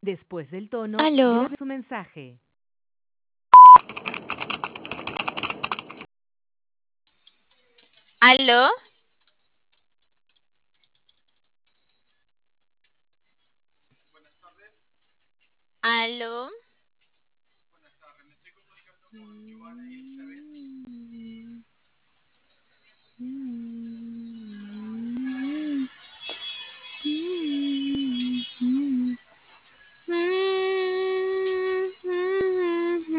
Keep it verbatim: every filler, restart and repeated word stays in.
Después del tono, Aló, grabe su mensaje. aló, aló.